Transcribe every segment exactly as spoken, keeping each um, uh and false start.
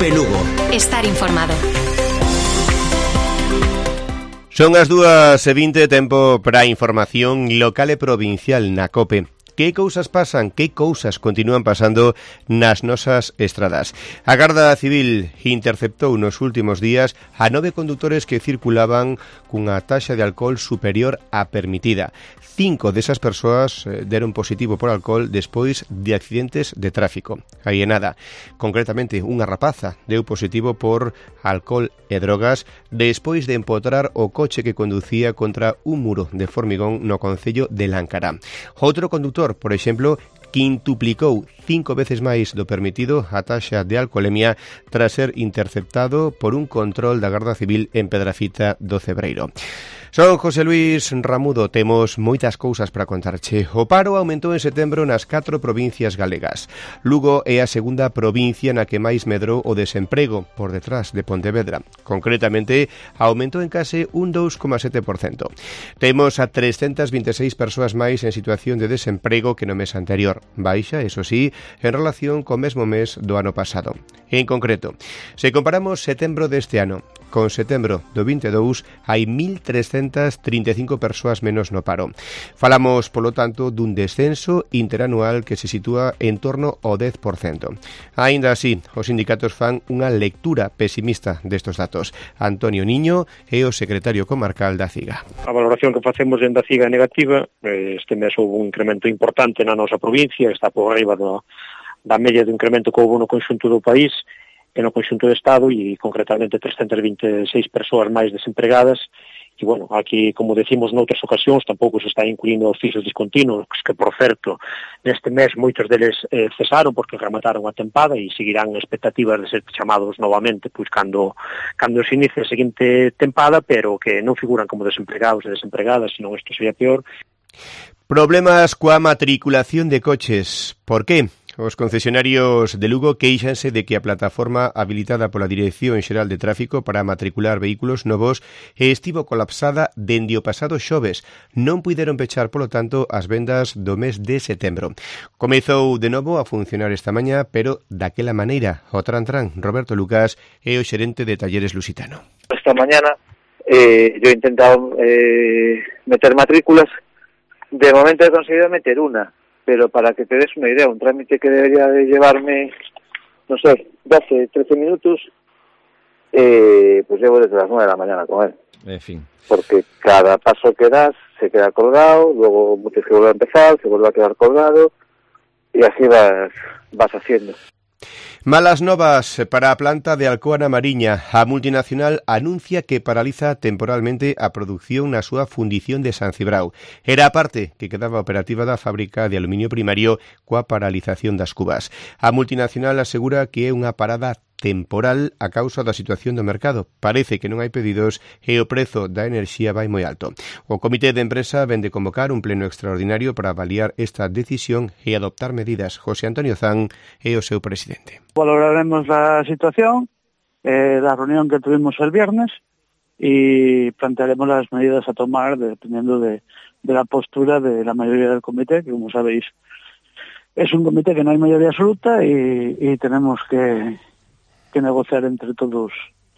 COPE Lugo. Estar informado. Son as dúas e vinte, tempo para a información local e provincial na COPE. Que cousas pasan, que cousas continúan pasando nas nosas estradas. A Garda Civil interceptou nos últimos días a nove condutores que circulaban cunha taxa de alcohol superior á permitida. Cinco desas persoas deron positivo por alcohol despois de accidentes de tráfico. Aí é nada. Concretamente, unha rapaza deu positivo por alcohol e drogas despois de empotrar o coche que conducía contra un muro de formigón no concello de Láncara. Outro condutor, por exemplo, quintuplicou cinco veces máis do permitido a taxa de alcoholemia tras ser interceptado por un control da Garda Civil en Pedrafita do Cebreiro. Son José Luis Ramudo, temos moitas cousas para contarche. O paro aumentou en setembro nas catro provincias galegas. Lugo é a segunda provincia na que máis medrou o desemprego, por detrás de Pontevedra. Concretamente, aumentou en case un dous coma sete por cento. Temos a trescentas vinte e seis persoas máis en situación de desemprego que no mes anterior. Baixa, eso sí, en relación co mesmo mes do ano pasado. En concreto, se comparamos setembro deste ano con setembro do vinte e dous, hai mil trescentas trinta e cinco persoas menos no paro. Falamos, polo tanto, dun descenso interanual que se sitúa en torno ao dez por cento. Aínda así, os sindicatos fan unha lectura pesimista destos datos. Antonio Niño é o secretario comarcal da CIGA. A valoración que facemos en da CIGA é negativa. Este mes houve un incremento importante na nosa provincia, está por arriba do, da media do incremento que houve no conxunto do país, e no conxunto do Estado, e concretamente trescentas vinte e seis persoas máis desempregadas. E, bueno, aquí, como decimos noutras ocasións, tampouco se está incluindo os fixos discontinuos, que, por certo, neste mes moitos deles eh, cesaron porque remataron a tempada e seguirán expectativas de ser chamados novamente pois cando, cando se inicie a seguinte tempada, pero que non figuran como desempregados e desempregadas, senón isto sería peor. Problemas coa matriculación de coches. Por qué? Os concesionarios de Lugo queixanse de que a plataforma habilitada pola Dirección Xeral de Tráfico para matricular vehículos novos estivo colapsada dende o pasado xoves. Non puideron pechar, polo tanto, as vendas do mes de setembro. Comezou de novo a funcionar esta mañá, pero daquela maneira. O tran tran, Roberto Lucas é o xerente de Talleres Lusitano. Esta mañana eh, yo he intentado eh, meter matrículas. De momento he conseguido meter una. Pero para que te des una idea, un trámite que debería de llevarme, no sé, doce, trece minutos, eh, pues llevo desde las nueve de la mañana con él. En fin. Porque cada paso que das se queda colgado, luego tienes que volver a empezar, se vuelve a quedar colgado, y así vas, vas haciendo. Malas novas para a planta de Alcoa na Mariña. A multinacional anuncia que paraliza temporalmente a produción na súa fundición de San Cibrao. Era a parte que quedaba operativa da fábrica de aluminio primario coa paralización das cubas. A multinacional asegura que é unha parada temporal a causa da situación do mercado. Parece que non hai pedidos e o prezo da enerxía vai moi alto. O comité de empresa vén de convocar un pleno extraordinario para avaliar esta decisión e adoptar medidas. José Antonio Zan é o seu presidente. Valoraremos a situación eh, da reunión que tuvimos el viernes e plantearemos as medidas a tomar dependiendo de, de la postura de la mayoría del comité, que como sabéis es un comité que no hay mayoría absoluta y, y tenemos que que negociar entre todos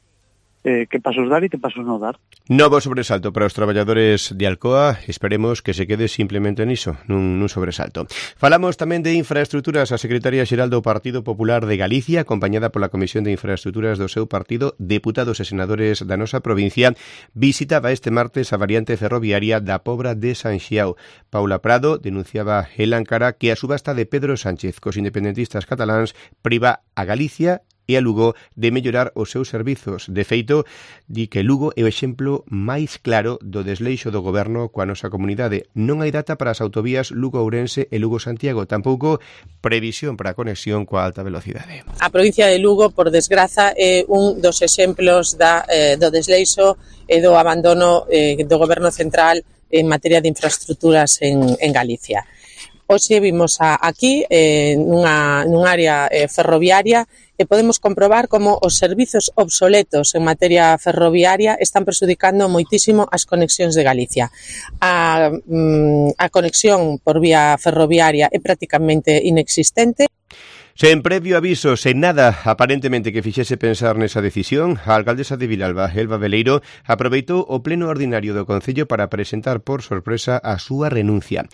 eh, que pasos dar e que pasos non dar. Novo sobresalto para os traballadores de Alcoa, esperemos que se quede simplemente niso, nun, nun sobresalto. Falamos tamén de infraestructuras. A secretaria xeral do Partido Popular de Galicia, acompañada pola Comisión de Infraestructuras do seu partido, deputados e senadores da nosa provincia, visitaba este martes a variante ferroviaria da Pobra de San Xiao. Paula Prado denunciaba en Láncara que a subasta de Pedro Sánchez cos independentistas cataláns priva a Galicia e a Lugo de mellorar os seus servizos. De feito, di que Lugo é o exemplo máis claro do desleixo do goberno coa nosa comunidade. Non hai data para as autovías Lugo-Ourense e Lugo-Santiago, tampouco previsión para a conexión coa alta velocidade. A provincia de Lugo, por desgraza, é un dos exemplos da, eh, do desleixo e do abandono eh, do goberno central en materia de infraestructuras en, en Galicia. Hoxe vimos a, aquí, eh, nunha, nun área eh, ferroviaria, e podemos comprobar como os servizos obsoletos en materia ferroviaria están prexudicando moitísimo as conexións de Galicia. A, a conexión por vía ferroviaria é prácticamente inexistente. Sen previo aviso, sen nada aparentemente que fixese pensar nesa decisión, a alcaldesa de Vilalba, Elba Veleiro, aproveitou o pleno ordinario do Concello para presentar por sorpresa a súa renuncia.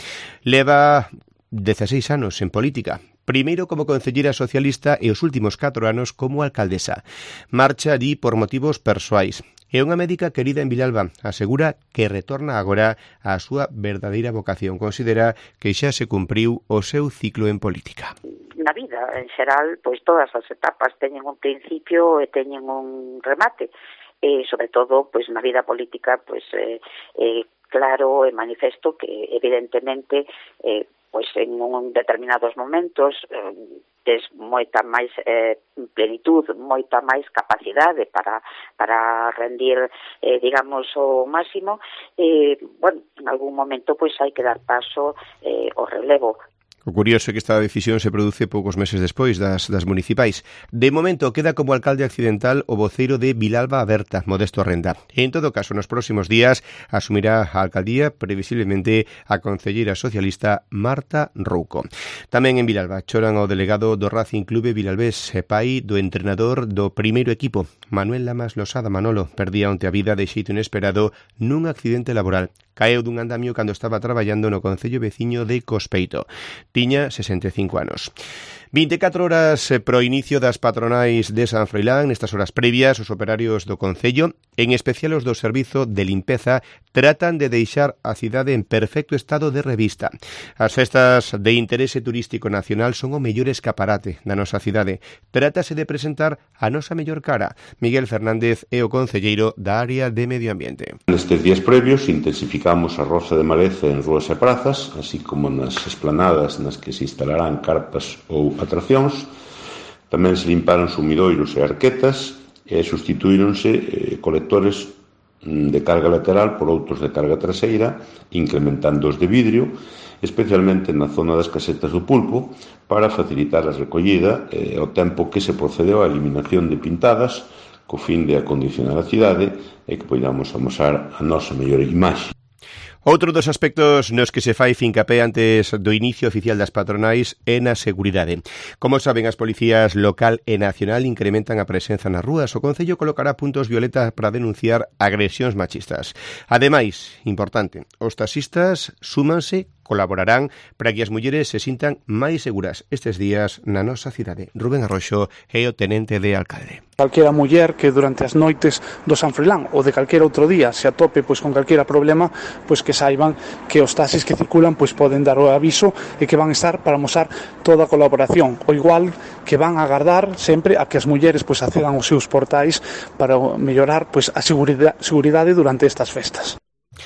Leva dezaseis anos en política, primeiro como concellera socialista e os últimos catro anos como alcaldesa. Marcha allí por motivos persoais. É unha médica querida en Vilalba, asegura que retorna agora á súa verdadeira vocación. Considera que xa se cumpriu o seu ciclo en política. Na vida, en xeral, pois todas as etapas teñen un principio e teñen un remate. E, sobre todo, pois na vida política, pois eh, eh, claro e manifesto que, evidentemente, eh, pois en un determinados momentos eh, tes moita máis eh, plenitud, moita máis capacidade para, para rendir, eh, digamos, o máximo. Eh, bueno, en algún momento pois hai que dar paso eh, ao relevo. O curioso é que esta decisión se produce poucos meses despois das, das municipais. De momento, queda como alcalde accidental o voceiro de Vilalba Aberta, Modesto Arrenda. En todo caso, nos próximos días asumirá a alcaldía previsiblemente a concelleira socialista Marta Rouco. Tamén en Vilalba choran o delegado do Racing Clube Vilalbés e pai do entrenador do primeiro equipo. Manuel Lamas Losada Manolo perdía onte a vida de xeito inesperado nun accidente laboral. Caeu dun andamio cando estaba traballando no concello veciño de Cospeito. Tiña sesenta e cinco anos. vinte e catro horas pro inicio das patronais de San Froilán. Nestas horas previas, os operarios do concello, en especial os do servizo de limpeza, tratan de deixar a cidade en perfecto estado de revista. As festas de interese turístico nacional son o mellor escaparate da nosa cidade. Trátase de presentar a nosa mellor cara. Miguel Fernández é o concelleiro da área de Medio Ambiente. Nestes días previos intensificamos a roza de maleza en rúas e prazas, así como nas esplanadas nas que se instalarán carpas ou atraccións. Tamén se limparon sumidoiros e arquetas e sustituíronse eh, colectores de carga lateral por outros de carga traseira, incrementando os de vidrio, especialmente na zona das casetas do Pulpo, para facilitar a recollida e eh, o tempo que se procedeu á eliminación de pintadas, co fin de acondicionar a cidade e que poidamos amosar a nosa mellor imaxe. Outro dos aspectos nos que se fai fincapé antes do inicio oficial das patronais é na seguridade. Como saben, as policías local e nacional incrementan a presenza nas rúas. O Concello colocará puntos violetas para denunciar agresións machistas. Ademais, importante, os taxistas súmanse, colaborarán para que as mulleres se sintan máis seguras estes días na nosa cidade. Rubén Arroxo é o tenente de alcalde. Calquera muller que durante as noites do San Froilán ou de calquera outro día se atope pois con calquera problema, pois que saiban que os taxis que circulan pois poden dar o aviso e que van estar para mostrar toda a colaboración, o igual que van a agardar sempre a que as mulleres pois accedan aos seus portais para mellorar pois a seguridade, seguridade durante estas festas.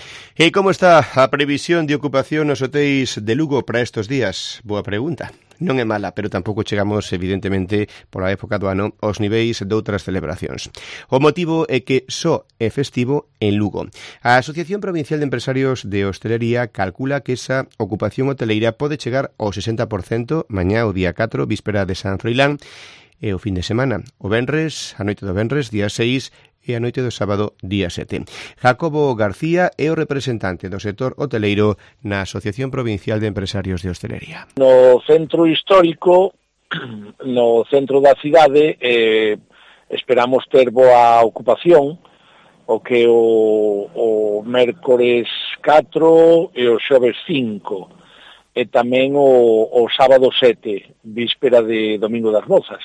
E como está a previsión de ocupación nos hotéis de Lugo para estes días? Boa pregunta. Non é mala, pero tampouco chegamos, evidentemente, pola época do ano, aos niveis de outras celebracións. O motivo é que só é festivo en Lugo. A Asociación Provincial de Empresarios de Hostelería calcula que esa ocupación hoteleira pode chegar ao sesenta por cento mañá o día catro, víspera de San Froilán, e o fin de semana. O venres, a noite do venres, día seis, e a noite do sábado, día sete. Jacobo García é o representante do sector hoteleiro na Asociación Provincial de Empresarios de Hostelería. No centro histórico, no centro da cidade, eh, esperamos ter boa ocupación, o que o, o mércores catro e o xoves cinco, e tamén o, o sábado sete, víspera de Domingo das Rozas.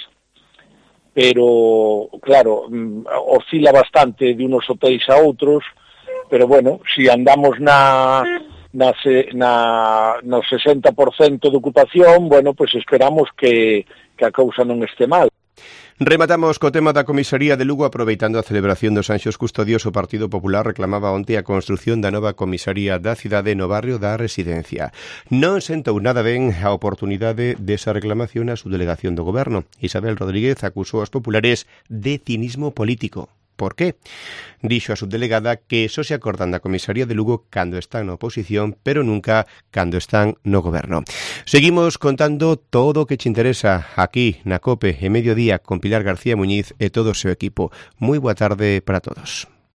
Pero, claro, oscila bastante de unos hotéis a outros, pero bueno, si andamos na, na, na, no sesenta por cento de ocupación, bueno, pues esperamos que, que a cousa non este mal. Rematamos co tema da comisaría de Lugo. Aproveitando a celebración dos Anxos Custodios, o Partido Popular reclamaba onte a construción da nova comisaría da cidade no barrio da Residencia. Non sentou nada ben a oportunidade desa reclamación a subdelegación do Goberno. Isabel Rodríguez acusou aos populares de cinismo político. Por qué? Dixo a subdelegada que só se acordan da comisaría de Lugo cando están na oposición, pero nunca cando están no goberno. Seguimos contando todo o que te interesa aquí na COPE e Mediodía con Pilar García Muñiz e todo o seu equipo. Moi boa tarde para todos.